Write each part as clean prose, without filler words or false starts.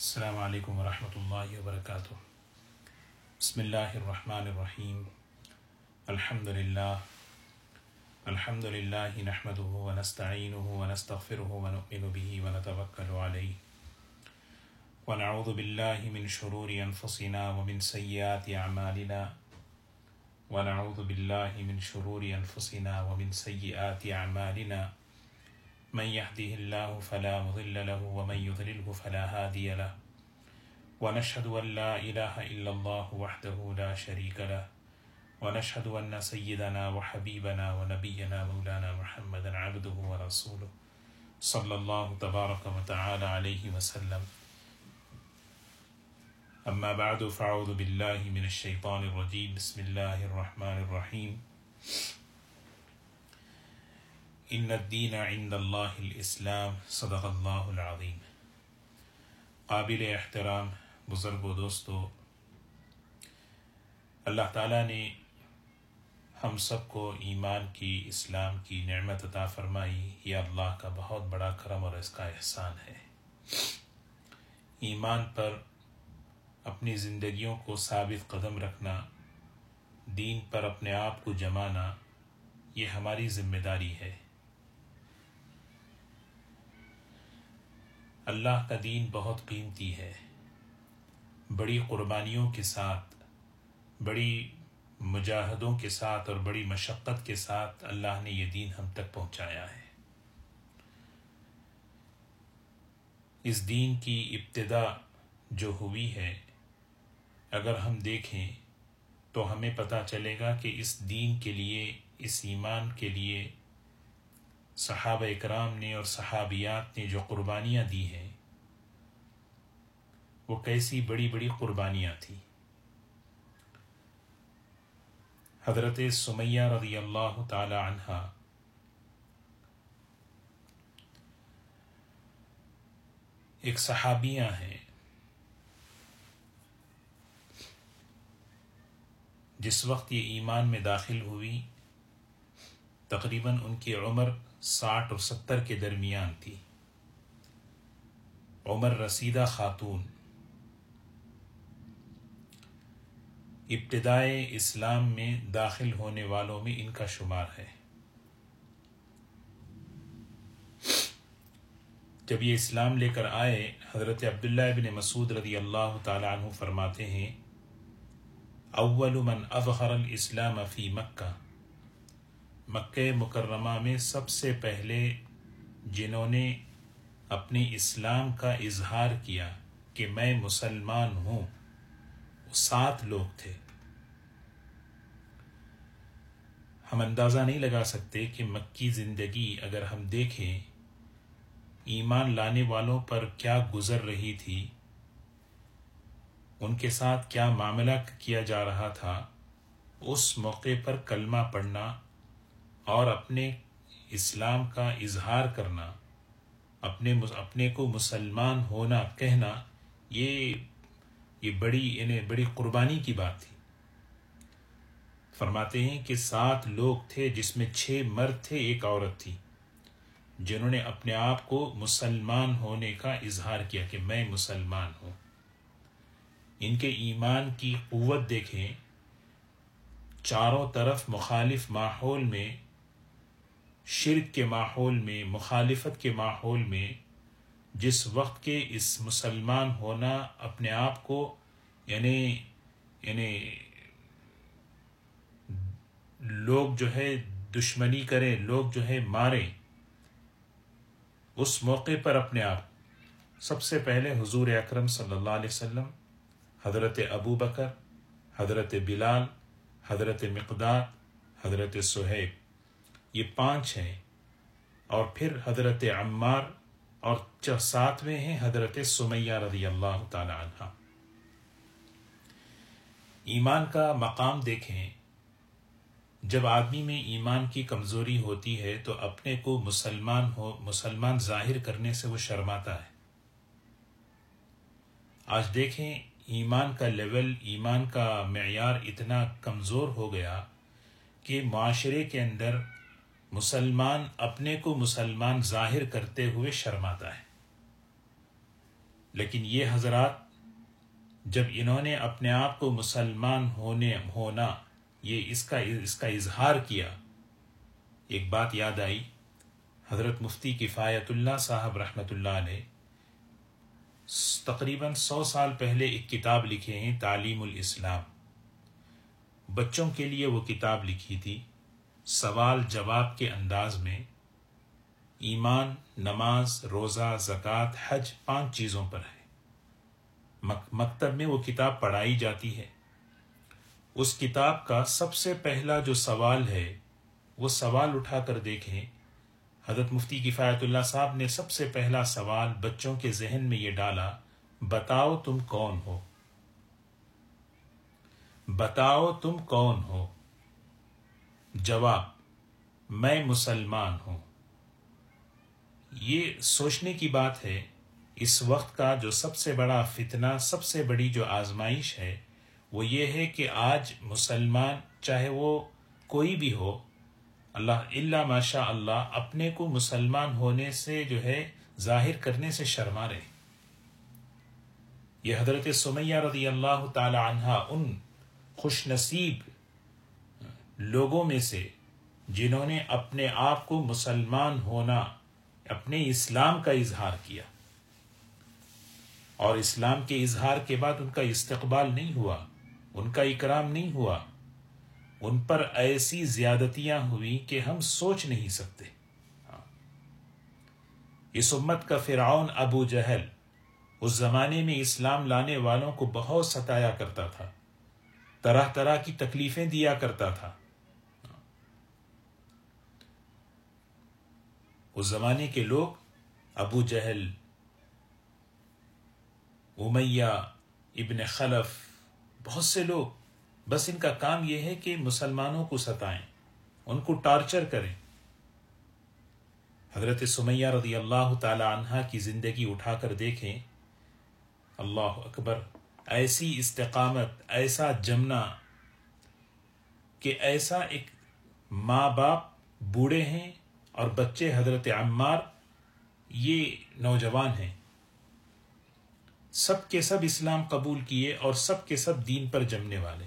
السلام علیکم ورحمۃ اللہ وبرکاتہ۔ بسم اللہ الرحمن الرحیم۔ الحمد للہ نحمده ونستعینه ونستغفره ونؤمن به ونتوکل علیہ ونعوذ باللہ من شرور انفسنا ومن سیئات اعمالنا من يهده الله فلا مضل له ومن يضلله فلا هادي له ونشهد أن لا إله إلا الله وحده لا شريك له ونشهد أن سيدنا وحبيبنا ونبينا مولانا محمدا عبده ورسوله صلى الله تبارك وتعالى عليه وسلم. أما بعد فأعوذ بالله من الشيطان الرجيم. بسم الله الرحمن الرحيم. ان الدین عند اللہ الاسلام. صدق اللہ العظیم. قابل احترام بزرگ و دوستو، اللہ تعالیٰ نے ہم سب کو ایمان کی، اسلام کی نعمت عطا فرمائی. یہ اللہ کا بہت بڑا کرم اور اس کا احسان ہے. ایمان پر اپنی زندگیوں کو ثابت قدم رکھنا، دین پر اپنے آپ کو جمانا، یہ ہماری ذمہ داری ہے. اللہ کا دین بہت قیمتی ہے. بڑی قربانیوں کے ساتھ، بڑی مجاہدوں کے ساتھ اور بڑی مشقت کے ساتھ اللہ نے یہ دین ہم تک پہنچایا ہے. اس دین کی ابتدا جو ہوئی ہے، اگر ہم دیکھیں تو ہمیں پتہ چلے گا کہ اس دین کے لیے، اس ایمان کے لیے صحابہ اکرام نے اور صحابیات نے جو قربانیاں دی ہیں، وہ کیسی بڑی بڑی قربانیاں تھیں. حضرت سمیہ رضی اللہ تعالی عنہا ایک صحابیہ ہیں جس وقت یہ ایمان میں داخل ہوئی، تقریباً ان کی عمر 60 اور 70 کے درمیان تھی. عمر رسیدہ خاتون، ابتدائے اسلام میں داخل ہونے والوں میں ان کا شمار ہے. جب یہ اسلام لے کر آئے، حضرت عبداللہ ابن مسعود رضی اللہ تعالی عنہ فرماتے ہیں، اول من اظہر الاسلام فی مکہ، مکہ مکرمہ میں سب سے پہلے جنہوں نے اپنے اسلام کا اظہار کیا کہ میں مسلمان ہوں، وہ 7 لوگ تھے. ہم اندازہ نہیں لگا سکتے کہ مکی زندگی اگر ہم دیکھیں، ایمان لانے والوں پر کیا گزر رہی تھی، ان کے ساتھ کیا معاملہ کیا جا رہا تھا. اس موقع پر کلمہ پڑھنا اور اپنے اسلام کا اظہار کرنا، اپنے کو مسلمان ہونا کہنا، یہ بڑی قربانی کی بات تھی. فرماتے ہیں کہ 7 لوگ تھے جس میں 6 مرد تھے، 1 عورت تھی، جنہوں نے اپنے آپ کو مسلمان ہونے کا اظہار کیا کہ میں مسلمان ہوں. ان کے ایمان کی قوت دیکھیں. چاروں طرف مخالف ماحول میں، شرک کے ماحول میں، مخالفت کے ماحول میں، جس وقت کے اس مسلمان ہونا، اپنے آپ کو یعنی لوگ جو ہے دشمنی کریں، لوگ جو ہے ماریں، اس موقع پر اپنے آپ سب سے پہلے حضور اکرم صلی اللہ علیہ وسلم، حضرت ابو بکر، حضرت بلال، حضرت مقداد، حضرت صہیب، یہ 5 ہیں. اور پھر حضرت عمار، اور 7ویں ہیں حضرت سمیہ رضی اللہ تعالی عنہ. ایمان کا مقام دیکھیں. جب آدمی میں ایمان کی کمزوری ہوتی ہے تو اپنے کو مسلمان ظاہر کرنے سے وہ شرماتا ہے. آج دیکھیں ایمان کا لیول، ایمان کا معیار اتنا کمزور ہو گیا کہ معاشرے کے اندر مسلمان اپنے کو مسلمان ظاہر کرتے ہوئے شرماتا ہے. لیکن یہ حضرات جب انہوں نے اپنے آپ کو مسلمان ہونا یہ اس کا اظہار کیا، ایک بات یاد آئی، حضرت مفتی کفایت اللہ صاحب رحمۃ اللہ علیہ تقریباً 100 سال پہلے ایک کتاب لکھے ہیں، تعلیم الاسلام. بچوں کے لیے وہ کتاب لکھی تھی، سوال جواب کے انداز میں. ایمان، نماز، روزہ، زکوٰۃ، حج 5 چیزوں پر ہے. مکتب میں وہ کتاب پڑھائی جاتی ہے. اس کتاب کا سب سے پہلا جو سوال ہے وہ سوال اٹھا کر دیکھیں. حضرت مفتی کفایت اللہ صاحب نے سب سے پہلا سوال بچوں کے ذہن میں یہ ڈالا، بتاؤ تم کون ہو؟ بتاؤ تم کون ہو؟ جواب، میں مسلمان ہوں. یہ سوچنے کی بات ہے، اس وقت کا جو سب سے بڑا فتنہ، سب سے بڑی جو آزمائش ہے وہ یہ ہے کہ آج مسلمان چاہے وہ کوئی بھی ہو، اللہ ماشاء اللہ اپنے کو مسلمان ہونے سے جو ہے ظاہر کرنے سے شرما رہے. یہ حضرت سمیہ رضی اللہ تعالی عنہا ان خوش نصیب لوگوں میں سے جنہوں نے اپنے آپ کو مسلمان ہونا، اپنے اسلام کا اظہار کیا، اور اسلام کے اظہار کے بعد ان کا استقبال نہیں ہوا، ان کا اکرام نہیں ہوا، ان پر ایسی زیادتیاں ہوئی کہ ہم سوچ نہیں سکتے. اس امت کا فرعون ابو جہل اس زمانے میں اسلام لانے والوں کو بہت ستایا کرتا تھا، طرح طرح کی تکلیفیں دیا کرتا تھا. اس زمانے کے لوگ ابو جہل، امیہ ابن خلف، بہت سے لوگ، بس ان کا کام یہ ہے کہ مسلمانوں کو ستائیں، ان کو ٹارچر کریں. حضرت سمیہ رضی اللہ تعالی عنہا کی زندگی اٹھا کر دیکھیں، اللہ اکبر، ایسی استقامت، ایسا جمنا کہ ایسا ایک ماں باپ بوڑھے ہیں اور بچے حضرت عمار یہ نوجوان ہیں، سب کے سب اسلام قبول کیے اور سب کے سب دین پر جمنے والے.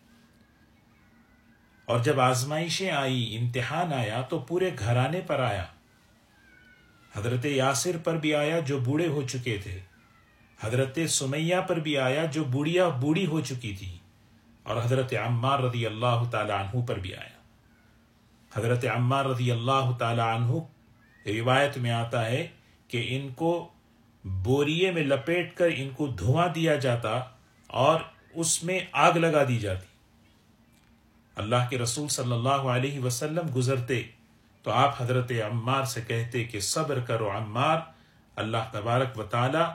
اور جب آزمائشیں آئی، امتحان آیا تو پورے گھرانے پر آیا. حضرت یاسر پر بھی آیا جو بوڑھے ہو چکے تھے، حضرت سمیہ پر بھی آیا جو بوڑھی ہو چکی تھی، اور حضرت عمار رضی اللہ تعالی عنہ پر بھی آیا. حضرت عمار رضی اللہ تعالی عنہ روایت میں آتا ہے کہ ان کو بوریے میں لپیٹ کر ان کو دھواں دیا جاتا اور اس میں آگ لگا دی جاتی. اللہ کے رسول صلی اللہ علیہ وسلم گزرتے تو آپ حضرت عمار سے کہتے کہ صبر کرو عمار. اللہ تبارک و تعالی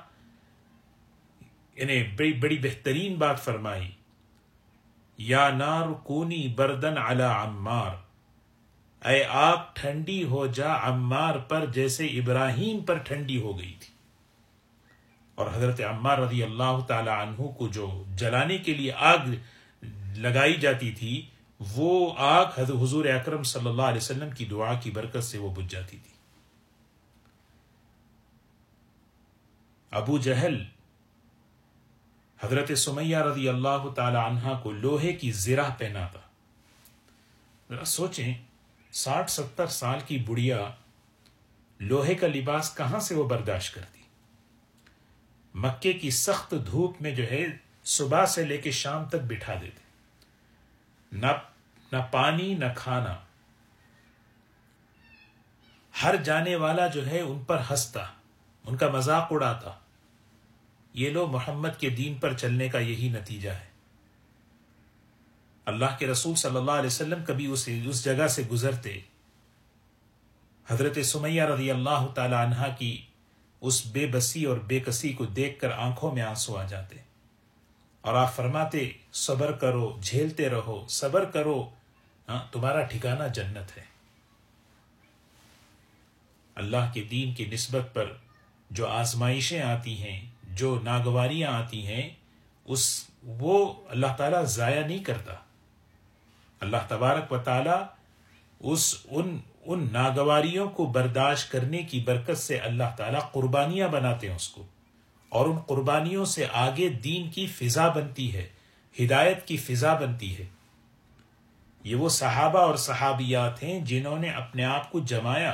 انہیں بڑی بہترین بات فرمائی، یا نار کونی بردن علی عمار، اے آگ ٹھنڈی ہو جا عمار پر جیسے ابراہیم پر ٹھنڈی ہو گئی تھی. اور حضرت عمار رضی اللہ تعالی عنہ کو جو جلانے کے لیے آگ لگائی جاتی تھی، وہ آگ حضور اکرم صلی اللہ علیہ وسلم کی دعا کی برکت سے وہ بجھ جاتی تھی. ابو جہل حضرت سمیہ رضی اللہ تعالی عنہ کو لوہے کی زرہ پہناتا. ذرا سوچیں، 60-70 سال کی بڑھیا لوہے کا لباس کہاں سے وہ برداشت کرتی؟ مکے کی سخت دھوپ میں جو ہے صبح سے لے کے شام تک بٹھا دیتے، نہ پانی نہ کھانا. ہر جانے والا جو ہے ان پر ہنستا، ان کا مذاق اڑاتا. یہ لوگ محمد کے دین پر چلنے کا یہی نتیجہ ہے. اللہ کے رسول صلی اللہ علیہ وسلم کبھی اس جگہ سے گزرتے، حضرت سمیہ رضی اللہ تعالی عنہا کی اس بے بسی اور بے کسی کو دیکھ کر آنکھوں میں آنسو آ جاتے، اور آپ فرماتے صبر کرو، جھیلتے رہو، صبر کرو، تمہارا ٹھکانہ جنت ہے. اللہ کے دین کی نسبت پر جو آزمائشیں آتی ہیں، جو ناگواریاں آتی ہیں، وہ اللہ تعالیٰ ضائع نہیں کرتا. اللہ تبارک و تعالیٰ ان ناگواریوں کو برداشت کرنے کی برکت سے اللہ تعالیٰ قربانیاں بناتے ہیں اس کو، اور ان قربانیوں سے آگے دین کی فضا بنتی ہے، ہدایت کی فضا بنتی ہے۔ یہ وہ صحابہ اور صحابیات ہیں جنہوں نے اپنے آپ کو جمایا۔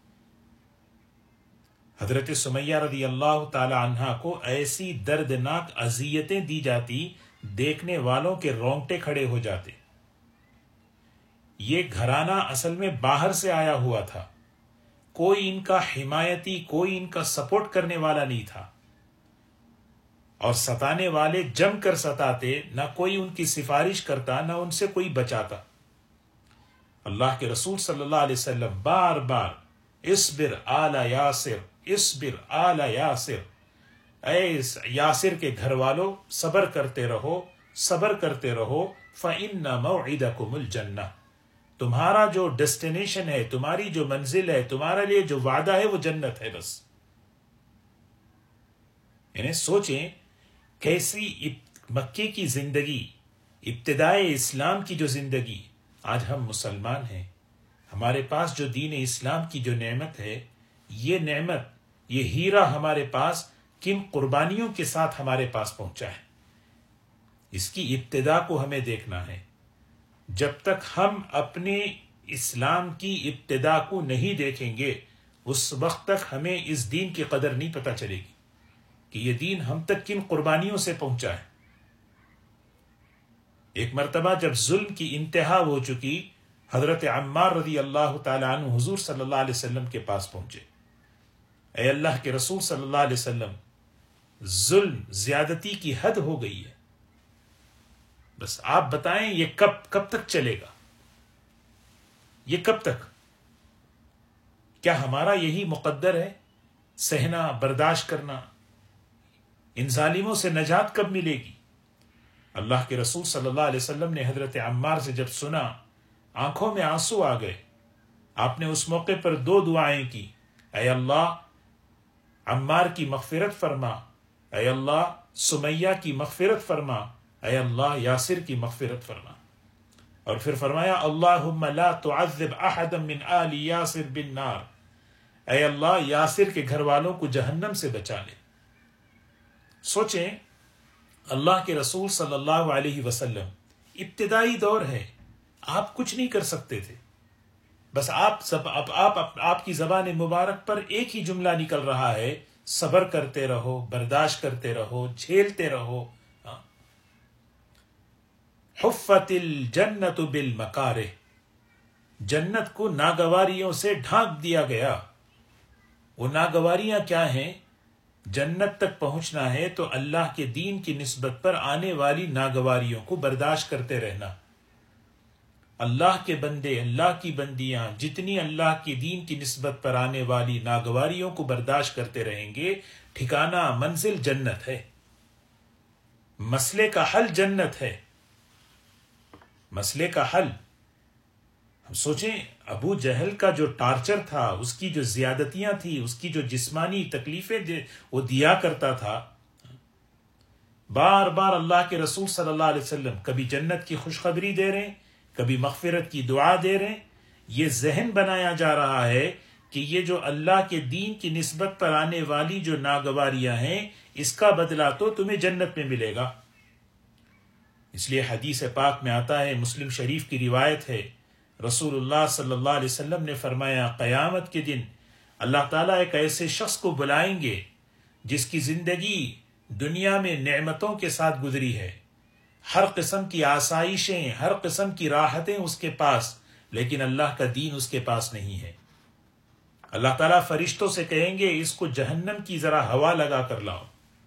حضرت سمیہ رضی اللہ تعالی عنہا کو ایسی دردناک اذیتیں دی جاتی، دیکھنے والوں کے رونگٹے کھڑے ہو جاتے۔ یہ گھرانہ اصل میں باہر سے آیا ہوا تھا، کوئی ان کا حمایتی، کوئی ان کا سپورٹ کرنے والا نہیں تھا، اور ستانے والے جم کر ستاتے، نہ کوئی ان کی سفارش کرتا، نہ ان سے کوئی بچاتا۔ اللہ کے رسول صلی اللہ علیہ وسلم بار بار اصبر آل یاسر، اصبر آل یاسر، اے یاسر کے گھر والوں صبر کرتے رہو، صبر کرتے رہو، فإن موعدکم الجنہ، تمہارا جو ڈیسٹینیشن ہے، تمہاری جو منزل ہے، تمہارے لیے جو وعدہ ہے وہ جنت ہے بس۔ یعنی سوچیں کیسی مکے کی زندگی، ابتدائے اسلام کی جو زندگی، آج ہم مسلمان ہیں، ہمارے پاس جو دین اسلام کی جو نعمت ہے، یہ نعمت، یہ ہیرا ہمارے پاس کن قربانیوں کے ساتھ ہمارے پاس پہنچا ہے، اس کی ابتدا کو ہمیں دیکھنا ہے۔ جب تک ہم اپنے اسلام کی ابتدا کو نہیں دیکھیں گے، اس وقت تک ہمیں اس دین کی قدر نہیں پتہ چلے گی کہ یہ دین ہم تک کن قربانیوں سے پہنچا ہے۔ ایک مرتبہ جب ظلم کی انتہا ہو چکی، حضرت عمار رضی اللہ تعالیٰ عنہ حضور صلی اللہ علیہ وسلم کے پاس پہنچے۔ اے اللہ کے رسول صلی اللہ علیہ وسلم، ظلم، زیادتی کی حد ہو گئی ہے، بس آپ بتائیں یہ کب تک چلے گا؟ یہ کب تک؟ کیا ہمارا یہی مقدر ہے، سہنا، برداشت کرنا؟ ان ظالموں سے نجات کب ملے گی؟ اللہ کے رسول صلی اللہ علیہ وسلم نے حضرت عمار سے جب سنا، آنکھوں میں آنسو آ گئے۔ آپ نے اس موقع پر 2 دعائیں کی، اے اللہ عمار کی مغفرت فرما، اے اللہ سمیہ کی مغفرت فرما، اے اللہ یاسر کی مغفرت فرما، اور پھر فرمایا اللہم لا تعذب احدا من آل یاسر بالنار، اے اللہ یاسر کے گھر والوں کو جہنم سے بچا لے۔ سوچیں، اللہ کے رسول صلی اللہ علیہ وسلم، ابتدائی دور ہے، آپ کچھ نہیں کر سکتے تھے، بس آپ کی زبان مبارک پر ایک ہی جملہ نکل رہا ہے، صبر کرتے رہو، برداشت کرتے رہو، جھیلتے رہو۔ حفت الجنت بالمکارہ، جنت کو ناگواریوں سے ڈھانک دیا گیا۔ وہ ناگواریاں کیا ہیں؟ جنت تک پہنچنا ہے تو اللہ کے دین کی نسبت پر آنے والی ناگواریوں کو برداشت کرتے رہنا۔ اللہ کے بندے، اللہ کی بندیاں جتنی اللہ کی دین کی نسبت پر آنے والی ناگواریوں کو برداشت کرتے رہیں گے، ٹھکانہ منزل جنت ہے، مسئلے کا حل جنت ہے، مسئلے کا حل۔ ہم سوچیں ابو جہل کا جو ٹارچر تھا، اس کی جو زیادتیاں تھی، اس کی جو جسمانی تکلیفیں وہ دیا کرتا تھا، بار بار اللہ کے رسول صلی اللہ علیہ وسلم کبھی جنت کی خوشخبری دے رہے ہیں، کبھی مغفرت کی دعا دے رہے ہیں۔ یہ ذہن بنایا جا رہا ہے کہ یہ جو اللہ کے دین کی نسبت پر آنے والی جو ناگواریاں ہیں، اس کا بدلہ تو تمہیں جنت میں ملے گا۔ اس لیے حدیث پاک میں آتا ہے، مسلم شریف کی روایت ہے، رسول اللہ صلی اللہ علیہ وسلم نے فرمایا، قیامت کے دن اللہ تعالیٰ ایک ایسے شخص کو بلائیں گے جس کی زندگی دنیا میں نعمتوں کے ساتھ گزری ہے، ہر قسم کی آسائشیں، ہر قسم کی راحتیں اس کے پاس، لیکن اللہ کا دین اس کے پاس نہیں ہے۔ اللہ تعالیٰ فرشتوں سے کہیں گے اس کو جہنم کی ذرا ہوا لگا کر لاؤ۔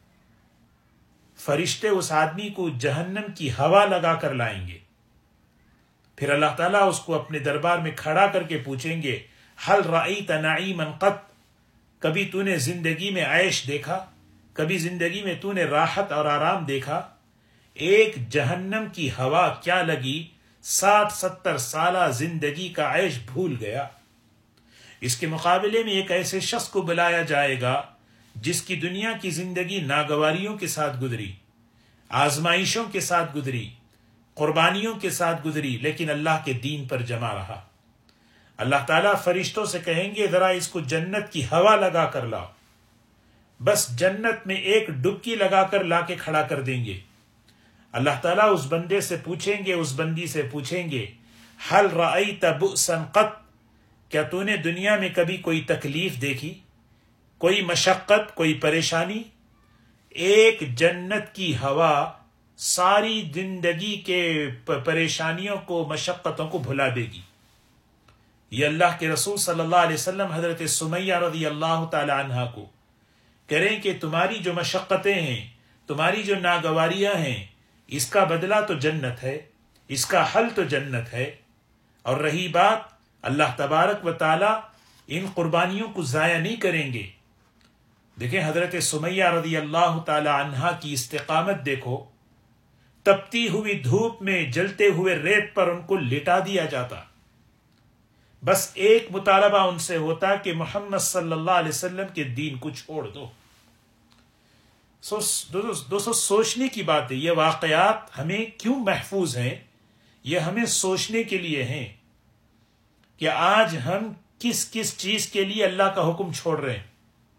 فرشتے اس آدمی کو جہنم کی ہوا لگا کر لائیں گے۔ پھر اللہ تعالیٰ اس کو اپنے دربار میں کھڑا کر کے پوچھیں گے، ہل رأیت نعیما قط، کبھی تو نے زندگی میں عیش دیکھا؟ کبھی زندگی میں تو نے راحت اور آرام دیکھا؟ ایک جہنم کی ہوا کیا لگی، 60-70 سالہ زندگی کا عیش بھول گیا۔ اس کے مقابلے میں ایک ایسے شخص کو بلایا جائے گا جس کی دنیا کی زندگی ناگواریوں کے ساتھ گزری، آزمائشوں کے ساتھ گزری، قربانیوں کے ساتھ گزری، لیکن اللہ کے دین پر جمع رہا۔ اللہ تعالیٰ فرشتوں سے کہیں گے ذرا اس کو جنت کی ہوا لگا کر لاؤ۔ بس جنت میں ایک ڈبکی لگا کر لا کے کھڑا کر دیں گے. اللہ تعالیٰ اس بندے سے پوچھیں گے، اس بندی سے پوچھیں گے حل رأیت بؤسا قط، کیا تو نے دنیا میں کبھی کوئی تکلیف دیکھی، کوئی مشقت، کوئی پریشانی؟ ایک جنت کی ہوا ساری زندگی کے پریشانیوں کو، مشقتوں کو بھلا دے گی. یہ اللہ کے رسول صلی اللہ علیہ وسلم حضرت سمیہ رضی اللہ تعالی عنہا کو کریں کہ تمہاری جو مشقتیں ہیں، تمہاری جو ناگواریاں ہیں، اس کا بدلہ تو جنت ہے، اس کا حل تو جنت ہے. اور رہی بات، اللہ تبارک و تعالی ان قربانیوں کو ضائع نہیں کریں گے. دیکھیں حضرت سمیہ رضی اللہ تعالی عنہا کی استقامت دیکھو. تپتی ہوئی دھوپ میں جلتے ہوئے ریت پر ان کو لٹا دیا جاتا، بس ایک مطالبہ ان سے ہوتا کہ محمد صلی اللہ علیہ وسلم کے دین کو چھوڑ دو. دوستو سوچنے کی بات ہے، یہ واقعات ہمیں کیوں محفوظ ہیں؟ یہ ہمیں سوچنے کے لیے ہیں کہ آج ہم کس کس چیز کے لیے اللہ کا حکم چھوڑ رہے ہیں.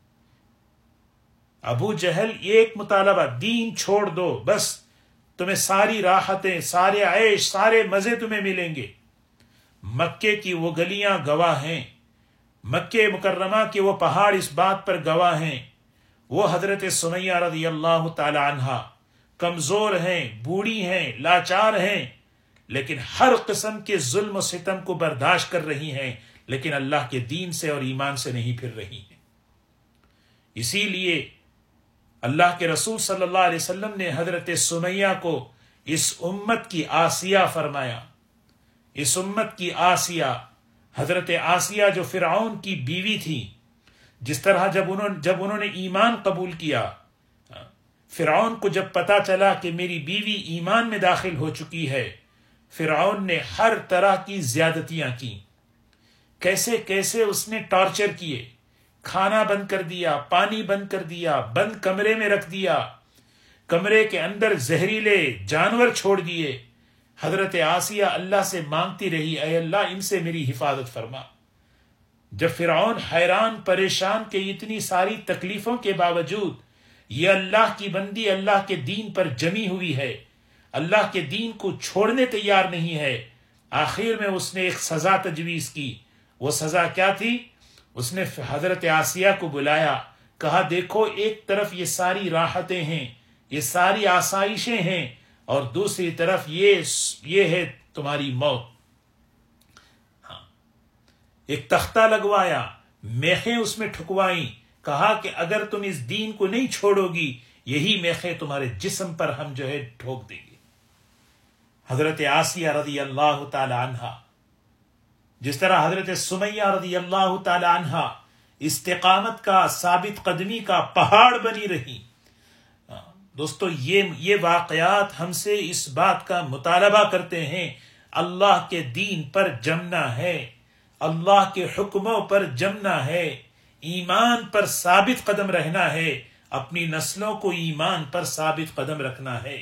ابو جہل ایک مطالبہ، دین چھوڑ دو، بس تمہیں ساری راحتیں، سارے عیش، سارے مزے تمہیں ملیں گے. مکے کی وہ گلیاں گواہ ہیں، مکہ مکرمہ کے وہ پہاڑ اس بات پر گواہ ہیں. وہ حضرت سمیہ رضی اللہ تعالی عنہا کمزور ہیں، بوڑھی ہیں، لاچار ہیں، لیکن ہر قسم کے ظلم و ستم کو برداشت کر رہی ہیں، لیکن اللہ کے دین سے اور ایمان سے نہیں پھر رہی ہیں. اسی لیے اللہ کے رسول صلی اللہ علیہ وسلم نے حضرت سمیہ کو اس امت کی آسیہ فرمایا. اس امت کی آسیہ، حضرت آسیہ جو فرعون کی بیوی تھی، جس طرح جب انہوں نے ایمان قبول کیا، فرعون کو جب پتا چلا کہ میری بیوی ایمان میں داخل ہو چکی ہے، فرعون نے ہر طرح کی زیادتیاں کی. کیسے کیسے اس نے ٹارچر کیے، کھانا بند کر دیا، پانی بند کر دیا، بند کمرے میں رکھ دیا، کمرے کے اندر زہریلے جانور چھوڑ دیے. حضرت آسیہ اللہ سے مانگتی رہی، اے اللہ ان سے میری حفاظت فرما. جب فرعون حیران پریشان کہ اتنی ساری تکلیفوں کے باوجود یہ اللہ کی بندی اللہ کے دین پر جمی ہوئی ہے، اللہ کے دین کو چھوڑنے تیار نہیں ہے، آخر میں اس نے ایک سزا تجویز کی. وہ سزا کیا تھی؟ اس نے حضرت آسیہ کو بلایا، کہا دیکھو ایک طرف یہ ساری راحتیں ہیں، یہ ساری آسائشیں ہیں، اور دوسری طرف یہ ہے تمہاری موت. ایک تختہ لگوایا، میخیں اس میں ٹھکوائیں، کہا کہ اگر تم اس دین کو نہیں چھوڑو گی، یہی میخیں تمہارے جسم پر ہم جو ہے ٹھوک دیں گے. حضرت آسیہ رضی اللہ تعالی عنہا، جس طرح حضرت سمیہ رضی اللہ تعالی عنہا استقامت کا، ثابت قدمی کا پہاڑ بنی رہی. دوستو یہ واقعات ہم سے اس بات کا مطالبہ کرتے ہیں، اللہ کے دین پر جمنا ہے، اللہ کے حکموں پر جمنا ہے، ایمان پر ثابت قدم رہنا ہے، اپنی نسلوں کو ایمان پر ثابت قدم رکھنا ہے.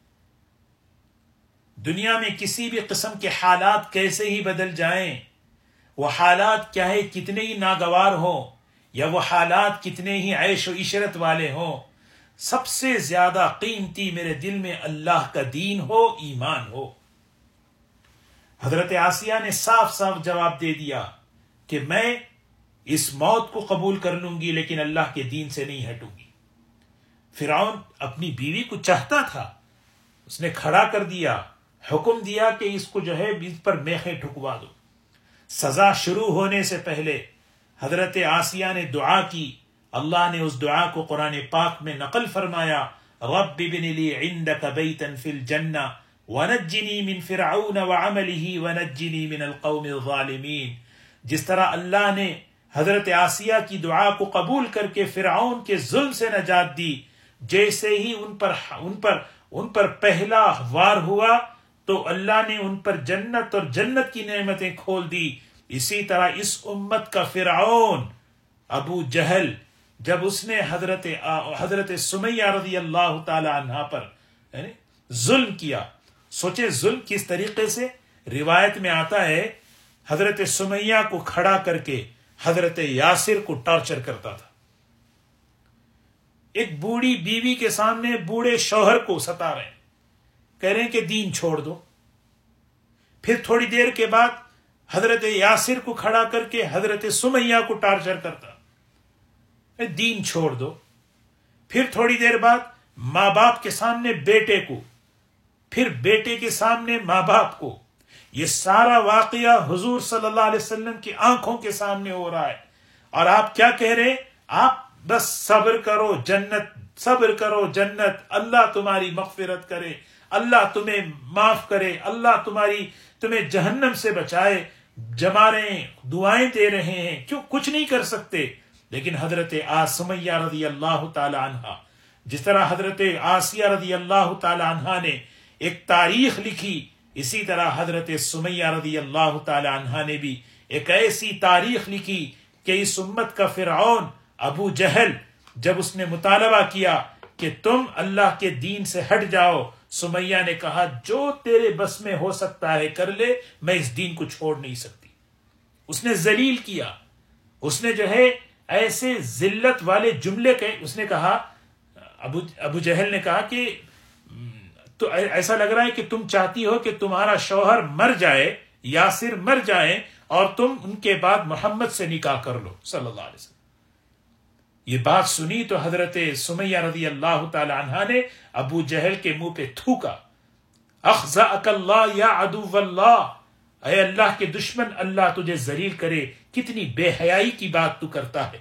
دنیا میں کسی بھی قسم کے حالات کیسے ہی بدل جائیں، وہ حالات چاہے کتنے ہی ناگوار ہوں، یا وہ حالات کتنے ہی عیش و عشرت والے ہوں، سب سے زیادہ قیمتی میرے دل میں اللہ کا دین ہو، ایمان ہو. حضرت آسیہ نے صاف صاف جواب دے دیا کہ میں اس موت کو قبول کر لوں گی، لیکن اللہ کے دین سے نہیں ہٹوں گی. فرعون اپنی بیوی کو چاہتا تھا، اس نے کھڑا کر دیا، حکم دیا کہ اس کو جو ہے اس پر میخیں ٹھکوا دو. سزا شروع ہونے سے پہلے حضرت آسیہ نے دعا کی. اللہ نے اس دعا کو قرآن پاک میں نقل فرمایا، رب ابن لی عندک بیتا فی الجنہ ونجنی من فرعون وعملہ ونجنی من القوم الظالمین. جس طرح اللہ نے حضرت آسیہ کی دعا کو قبول کر کے فرعون کے ظلم سے نجات دی، جیسے ہی ان پر پہلا وار ہوا تو اللہ نے ان پر جنت اور جنت کی نعمتیں کھول دی. اسی طرح اس امت کا فرعون ابو جہل، جب اس نے حضرت سمیہ رضی اللہ تعالی عنہ پر ظلم کیا، سوچے ظلم کس طریقے سے. روایت میں آتا ہے حضرت سمیہ کو کھڑا کر کے حضرت یاسر کو ٹارچر کرتا تھا. ایک بوڑھی بیوی کے سامنے بوڑھے شوہر کو ستا رہے ہیں، کہہ رہے ہیں کہ دین چھوڑ دو. پھر تھوڑی دیر کے بعد حضرت یاسر کو کھڑا کر کے حضرت سمیہ کو ٹارچر کرتا، دین چھوڑ دو. پھر تھوڑی دیر بعد ماں باپ کے سامنے بیٹے کو، پھر بیٹے کے سامنے ماں باپ کو. یہ سارا واقعہ حضور صلی اللہ علیہ وسلم کی آنکھوں کے سامنے ہو رہا ہے، اور آپ کیا کہہ رہے ہیں؟ آپ بس صبر کرو جنت، صبر کرو جنت، اللہ تمہاری مغفرت کرے، اللہ تمہیں معاف کرے، اللہ تمہیں جہنم سے بچائے. جما رہے ہیں، دعائیں دے رہے ہیں، کیوں کچھ نہیں کر سکتے. لیکن حضرت سمیہ رضی اللہ تعالی عنہ، جس طرح حضرت آسیہ رضی اللہ تعالی عنہ نے ایک تاریخ لکھی، اسی طرح حضرت سمیہ رضی اللہ تعالی عنہ نے بھی ایک ایسی تاریخ لکھی کہ اس امت کا فرعون ابو جہل جب اس نے مطالبہ کیا کہ تم اللہ کے دین سے ہٹ جاؤ، سمیہ نے کہا جو تیرے بس میں ہو سکتا ہے کر لے، میں اس دین کو چھوڑ نہیں سکتی. اس نے ذلیل کیا، اس نے جو ہے ایسے ذلت والے جملے کہ اس نے کہا، ابو جہل نے کہا کہ تو ایسا لگ رہا ہے کہ تم چاہتی ہو کہ تمہارا شوہر مر جائے، یاسر مر جائے، اور تم ان کے بعد محمد سے نکاح کر لو صلی اللہ علیہ وسلم. یہ بات سنی تو حضرت سمیہ رضی اللہ تعالی عنہ نے ابو جہل کے منہ پہ تھوکا، اخزأک اللہ یا عدو اللہ، اے اللہ کے دشمن، اللہ تجھے ذلیل کرے، کتنی بے حیائی کی بات تو کرتا ہے.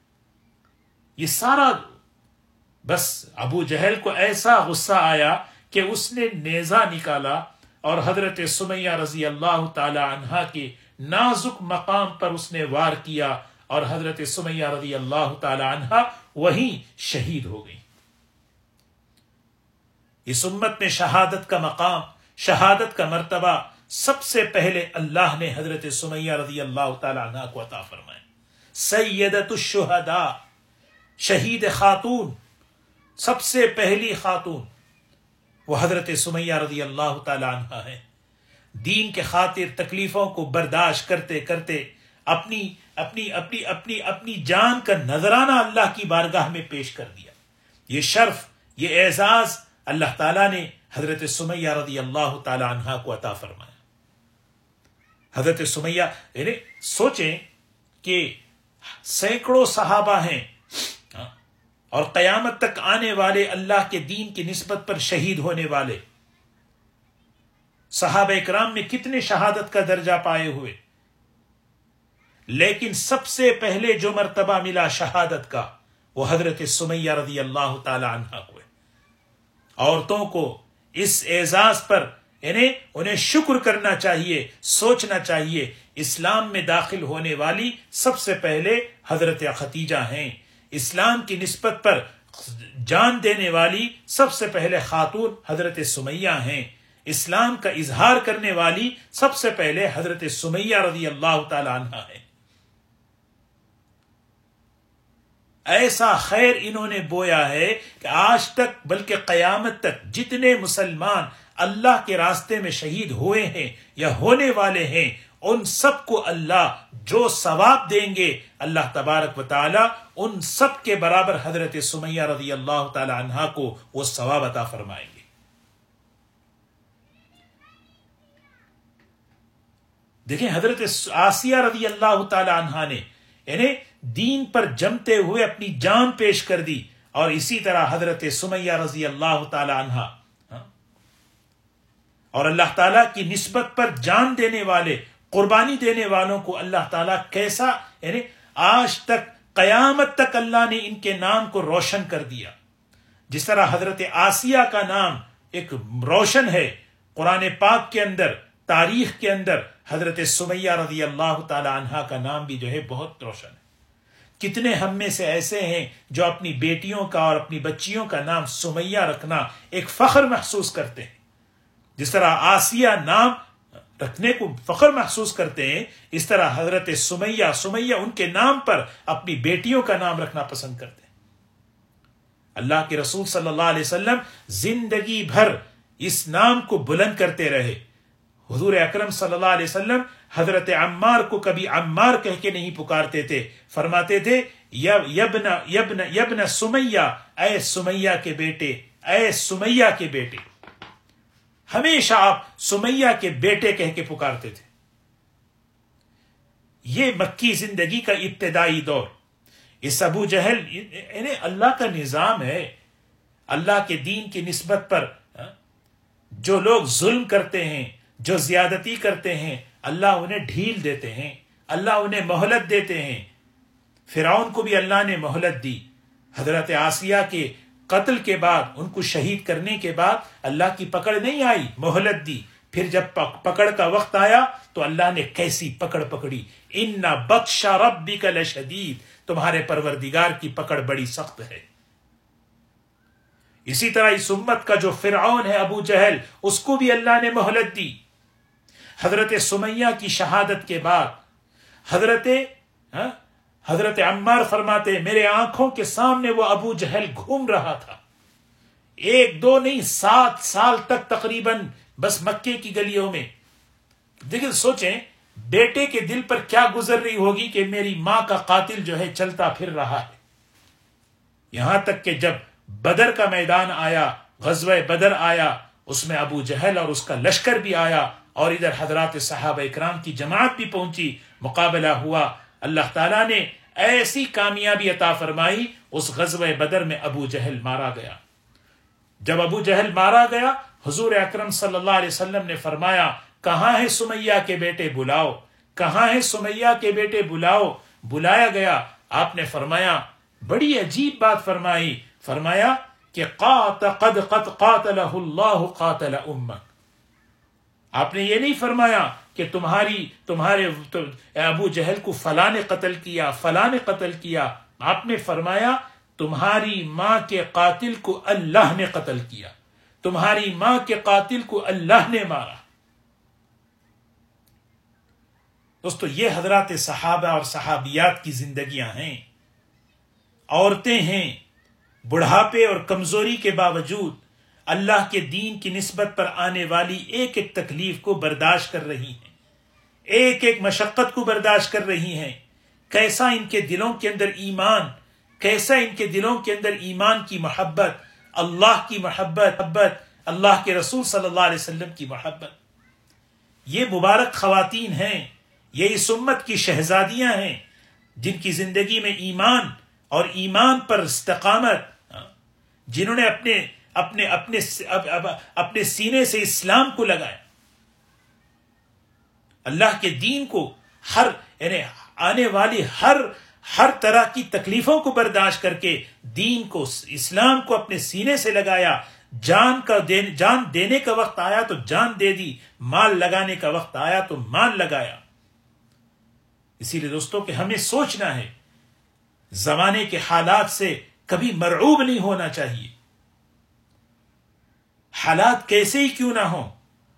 یہ سارا بس ابو جہل کو ایسا غصہ آیا کہ اس نے نیزہ نکالا اور حضرت سمیہ رضی اللہ تعالی عنہ کے نازک مقام پر اس نے وار کیا، اور حضرت سمیہ رضی اللہ تعالی عنہ وہیں شہید ہو گئی. اس امت میں شہادت کا مقام، شہادت کا مرتبہ سب سے پہلے اللہ نے حضرت سمیہ رضی اللہ تعالی عنہ کو عطا فرمایا. سیدۃ الشہداء، شہید خاتون، سب سے پہلی خاتون وہ حضرت سمیہ رضی اللہ تعالی عنہ ہے. دین کے خاطر تکلیفوں کو برداشت کرتے کرتے اپنی اپنی اپنی اپنی اپنی جان کا نذرانہ اللہ کی بارگاہ میں پیش کر دیا. یہ شرف، یہ اعزاز اللہ تعالیٰ نے حضرت سمیہ رضی اللہ تعالی عنہ کو عطا فرمایا. حضرت سمیہ، یعنی سوچیں کہ سینکڑوں صحابہ ہیں اور قیامت تک آنے والے اللہ کے دین کی نسبت پر شہید ہونے والے صحابہ اکرام میں کتنے شہادت کا درجہ پائے ہوئے، لیکن سب سے پہلے جو مرتبہ ملا شہادت کا وہ حضرت سمیہ رضی اللہ تعالی عنہ کو ہے. عورتوں کو اس اعزاز پر یعنی انہیں شکر کرنا چاہیے، سوچنا چاہیے. اسلام میں داخل ہونے والی سب سے پہلے حضرت خدیجہ ہیں. اسلام کی نسبت پر جان دینے والی سب سے پہلے خاتون حضرت سمیہ ہیں. اسلام کا اظہار کرنے والی سب سے پہلے حضرت سمیہ رضی اللہ تعالی عنہ ہے. ایسا خیر انہوں نے بویا ہے کہ آج تک بلکہ قیامت تک جتنے مسلمان اللہ کے راستے میں شہید ہوئے ہیں یا ہونے والے ہیں، ان سب کو اللہ جو ثواب دیں گے، اللہ تبارک و تعالی ان سب کے برابر حضرت سمیہ رضی اللہ تعالی عنہا کو وہ ثواب عطا فرمائیں گے. دیکھیں حضرت آسیہ رضی اللہ تعالی عنہا نے یعنی دین پر جمتے ہوئے اپنی جان پیش کر دی، اور اسی طرح حضرت سمیہ رضی اللہ تعالی عنہا اور اللہ تعالیٰ کی نسبت پر جان دینے والے، قربانی دینے والوں کو اللہ تعالیٰ کیسا یعنی آج تک قیامت تک اللہ نے ان کے نام کو روشن کر دیا. جس طرح حضرت آسیہ کا نام ایک روشن ہے قرآن پاک کے اندر، تاریخ کے اندر حضرت سمیہ رضی اللہ تعالی عنہا کا نام بھی جو ہے بہت روشن ہے. کتنے ہم میں سے ایسے ہیں جو اپنی بیٹیوں کا اور اپنی بچیوں کا نام سمیہ رکھنا ایک فخر محسوس کرتے ہیں. جس طرح آسیہ نام رکھنے کو فخر محسوس کرتے ہیں، اس طرح حضرت سمیہ ان کے نام پر اپنی بیٹیوں کا نام رکھنا پسند کرتے ہیں. اللہ کے رسول صلی اللہ علیہ وسلم زندگی بھر اس نام کو بلند کرتے رہے. حضور اکرم صلی اللہ علیہ وسلم حضرت عمار کو کبھی عمار کہہ کے نہیں پکارتے تھے، فرماتے تھے یبن سمیہ، اے سمیہ کے بیٹے، اے سمیہ کے بیٹے، ہمیشہ آپ سمیہ کے بیٹے کہہ کے پکارتے تھے۔ یہ مکی زندگی کا ابتدائی دور، اس ابو جہل، یعنی اللہ کا نظام ہے، اللہ کے دین کی نسبت پر جو لوگ ظلم کرتے ہیں، جو زیادتی کرتے ہیں، اللہ انہیں ڈھیل دیتے ہیں، اللہ انہیں مہلت دیتے ہیں۔ فرعون کو بھی اللہ نے مہلت دی، حضرت آسیہ کے قتل کے بعد، ان کو شہید کرنے کے بعد اللہ کی پکڑ نہیں آئی، مہلت دی۔ پھر جب پکڑ کا وقت آیا تو اللہ نے کیسی پکڑ پکڑی، ان بطش ربک لشدید، تمہارے پروردگار کی پکڑ بڑی سخت ہے۔ اسی طرح اس امت کا جو فرعون ہے ابو جہل، اس کو بھی اللہ نے مہلت دی۔ حضرت سمیہ کی شہادت کے بعد حضرت عمار فرماتے میرے آنکھوں کے سامنے وہ ابو جہل گھوم رہا تھا، 1 2 نہیں 7 سال تک تقریباً بس مکے کی گلیوں میں۔ دیکھیں، سوچیں بیٹے کے دل پر کیا گزر رہی ہوگی کہ میری ماں کا قاتل جو ہے چلتا پھر رہا ہے۔ یہاں تک کہ جب بدر کا میدان آیا، غزوہ بدر آیا، اس میں ابو جہل اور اس کا لشکر بھی آیا، اور ادھر حضرات صحابہ اکرام کی جماعت بھی پہنچی، مقابلہ ہوا۔ اللہ تعالیٰ نے ایسی کامیابی عطا فرمائی، اس غزوہ بدر میں ابو جہل مارا گیا۔ جب ابو جہل مارا گیا، حضور اکرم صلی اللہ علیہ وسلم نے فرمایا کہاں ہے سمیہ کے بیٹے، بلاؤ، کہاں ہے سمیہ کے بیٹے، بلاؤ۔ بلایا گیا، آپ نے فرمایا بڑی عجیب بات فرمایا کہ قد قاتلہ اللہ قاتل امک۔ آپ نے یہ نہیں فرمایا کہ تمہارے ابو جہل کو فلاں نے قتل کیا، فلاں نے قتل کیا۔ آپ نے فرمایا تمہاری ماں کے قاتل کو اللہ نے قتل کیا، تمہاری ماں کے قاتل کو اللہ نے مارا۔ دوستو، یہ حضرات صحابہ اور صحابیات کی زندگیاں ہیں۔ عورتیں ہیں، بڑھاپے اور کمزوری کے باوجود اللہ کے دین کی نسبت پر آنے والی ایک ایک تکلیف کو برداشت کر رہی ہیں، ایک ایک مشقت کو برداشت کر رہی ہیں۔ کیسا ان کے دلوں کے اندر ایمان، کیسا ان کے دلوں کے اندر ایمان کی محبت، اللہ کی محبت، اللہ کے رسول صلی اللہ علیہ وسلم کی محبت۔ یہ مبارک خواتین ہیں، یہ اس امت کی شہزادیاں ہیں، جن کی زندگی میں ایمان اور ایمان پر استقامت، جنہوں نے اپنے سینے سے اسلام کو لگایا، اللہ کے دین کو یعنی آنے والی ہر طرح کی تکلیفوں کو برداشت کر کے دین کو، اسلام کو اپنے سینے سے لگایا۔ جان دینے کا وقت آیا تو جان دے دی، مال لگانے کا وقت آیا تو مال لگایا۔ اسی لیے دوستوں کہ ہمیں سوچنا ہے، زمانے کے حالات سے کبھی مرعوب نہیں ہونا چاہیے۔ حالات کیسے ہی کیوں نہ ہوں،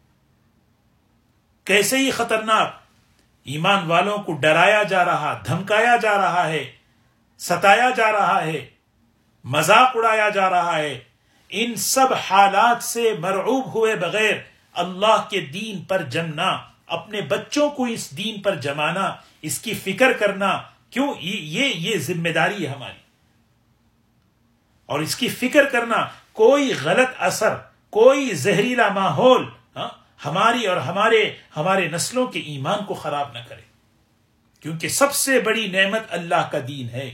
کیسے ہی خطرناک، ایمان والوں کو ڈرایا جا رہا، دھمکایا جا رہا ہے، ستایا جا رہا ہے، مذاق اڑایا جا رہا ہے۔ ان سب حالات سے مرعوب ہوئے بغیر اللہ کے دین پر جمنا، اپنے بچوں کو اس دین پر جمانا، اس کی فکر کرنا، کیوں یہ ذمہ داری ہے ہماری، اور اس کی فکر کرنا، کوئی غلط اثر، کوئی زہریلا ماحول ہماری اور ہمارے نسلوں کے ایمان کو خراب نہ کرے، کیونکہ سب سے بڑی نعمت اللہ کا دین ہے۔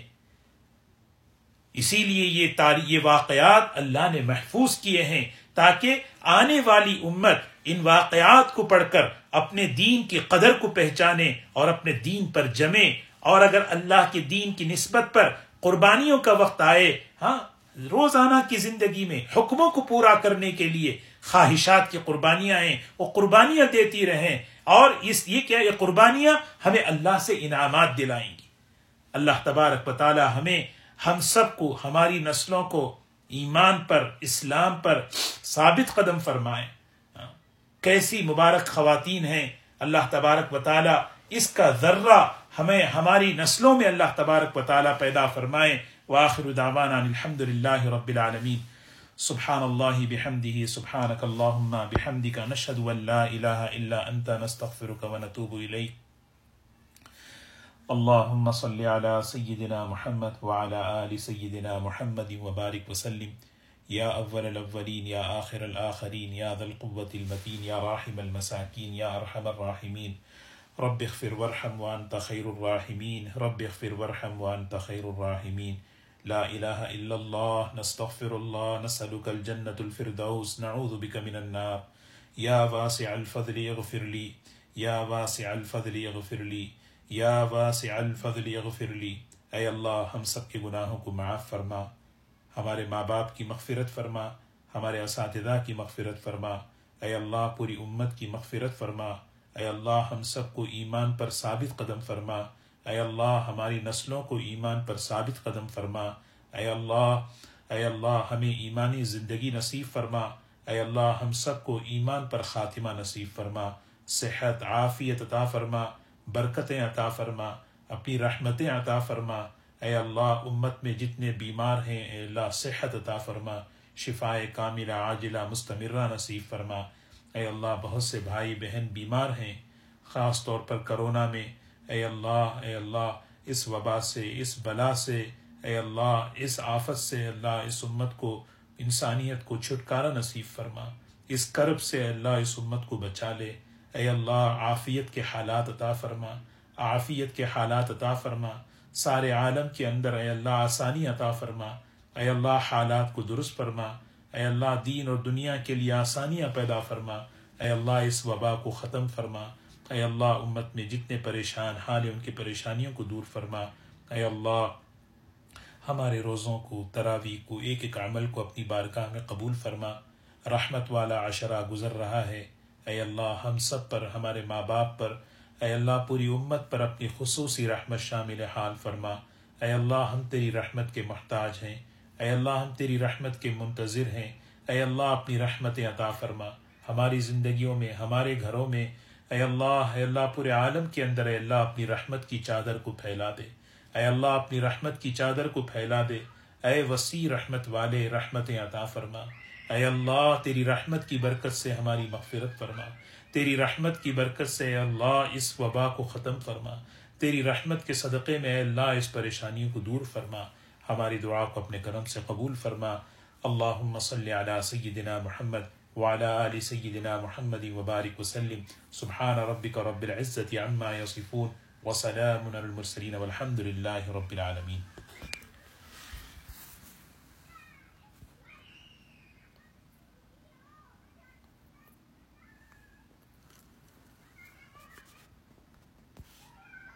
اسی لیے یہ واقعات اللہ نے محفوظ کیے ہیں تاکہ آنے والی امت ان واقعات کو پڑھ کر اپنے دین کی قدر کو پہچانے اور اپنے دین پر جمے، اور اگر اللہ کے دین کی نسبت پر قربانیوں کا وقت آئے، روزانہ کی زندگی میں حکموں کو پورا کرنے کے لیے خواہشات کی قربانیاں ہیں، وہ قربانیاں دیتی رہیں، اور یہ قربانیاں ہمیں اللہ سے انعامات دلائیں گی۔ اللہ تبارک و تعالی ہم سب کو، ہماری نسلوں کو ایمان پر، اسلام پر ثابت قدم فرمائیں۔ کیسی مبارک خواتین ہیں، اللہ تبارک و تعالی اس کا ذرہ ہماری نسلوں میں اللہ تبارک و تعالی پیدا فرمائیں۔ وآخر دعوانا الحمد للہ رب العالمین۔ سبحان اللہ بحمدہ، سبحانک اللہم بحمدک، نشہد ان لا الہ الا انت، نستغفرک ونتوب الیک۔ اللهم صل على سيدنا محمد وعلى آل سيدنا محمد وبارك وسلم يا أول الأولين يا آخر الآخرين يا ذا القوة المتين يا راحم المساكين يا أرحم الراحمين رب اغفر وارحم وأنت خير الراحمين رب اغفر وارحم وأنت خير الراحمين لا إله إلا الله نستغفر الله نسألك الجنة الفردوس نعوذ بك من النار يا واسع الفضل اغفر لي يا واسع الفضل اغفر لي یا واسع الفضل اغفر لی۔ اے اللہ ہم سب کے گناہوں کو معاف فرما، ہمارے ماں باپ کی مغفرت فرما، ہمارے اساتذہ کی مغفرت فرما، اے اللہ پوری امت کی مغفرت فرما، اے اللہ ہم سب کو ایمان پر ثابت قدم فرما، اے اللہ ہماری نسلوں کو ایمان پر ثابت قدم فرما، اے اللہ ہمیں ایمانی زندگی نصیب فرما، اے اللہ ہم سب کو ایمان پر خاتمہ نصیب فرما، صحت عافیت عطا فرما، برکتیں عطا فرما، اپنی رحمتیں عطا فرما، اے اللہ امت میں جتنے بیمار ہیں اے اللہ صحت عطا فرما، شفائے کاملہ عاجلہ مستمرہ نصیب فرما، اے اللہ بہت سے بھائی بہن بیمار ہیں خاص طور پر کرونا میں، اے اللہ اس وبا سے اس بلا سے اے اللہ اس آفت سے اللہ اس امت کو انسانیت کو چھٹکارا نصیب فرما، اس کرب سے اللہ اس امت کو بچا لے، اے اللہ عافیت کے حالات عطا فرما، عافیت کے حالات عطا فرما، سارے عالم کے اندر اے اللہ آسانی عطا فرما، اے اللہ حالات کو درست فرما، اے اللہ دین اور دنیا کے لیے آسانیاں پیدا فرما، اے اللہ اس وبا کو ختم فرما، اے اللہ امت میں جتنے پریشان حال ہیں ان کی پریشانیوں کو دور فرما، اے اللہ ہمارے روزوں کو تراویح کو ایک ایک عمل کو اپنی بارگاہ میں قبول فرما، رحمت والا عشرہ گزر رہا ہے، اے اللہ ہم سب پر ہمارے ماں باپ پر اے اللہ پوری امت پر اپنی خصوصی رحمت شامل حال فرما، اے اللہ ہم تیری رحمت کے محتاج ہیں، اے اللہ ہم تیری رحمت کے منتظر ہیں، اے اللہ اپنی رحمتیں عطا فرما ہماری زندگیوں میں ہمارے گھروں میں، اے اللہ پورے عالم کے اندر اے اللہ اپنی رحمت کی چادر کو پھیلا دے، اے اللہ اپنی رحمت کی چادر کو پھیلا دے، اے وسیع رحمت والے رحمتیں عطا فرما، اے اللہ تیری رحمت کی برکت سے ہماری مغفرت فرما، تیری رحمت کی برکت سے اے اللہ اس وبا کو ختم فرما، تیری رحمت کے صدقے میں اے اللہ اس پریشانیوں کو دور فرما، ہماری دعا کو اپنے کرم سے قبول فرما۔ اللہم صلی علی سیدنا محمد وعلی آل سیدنا محمد وبارک وسلم، سبحان ربک رب العزة عما یصفون وسلام علی المرسلین والحمد للہ رب العالمین۔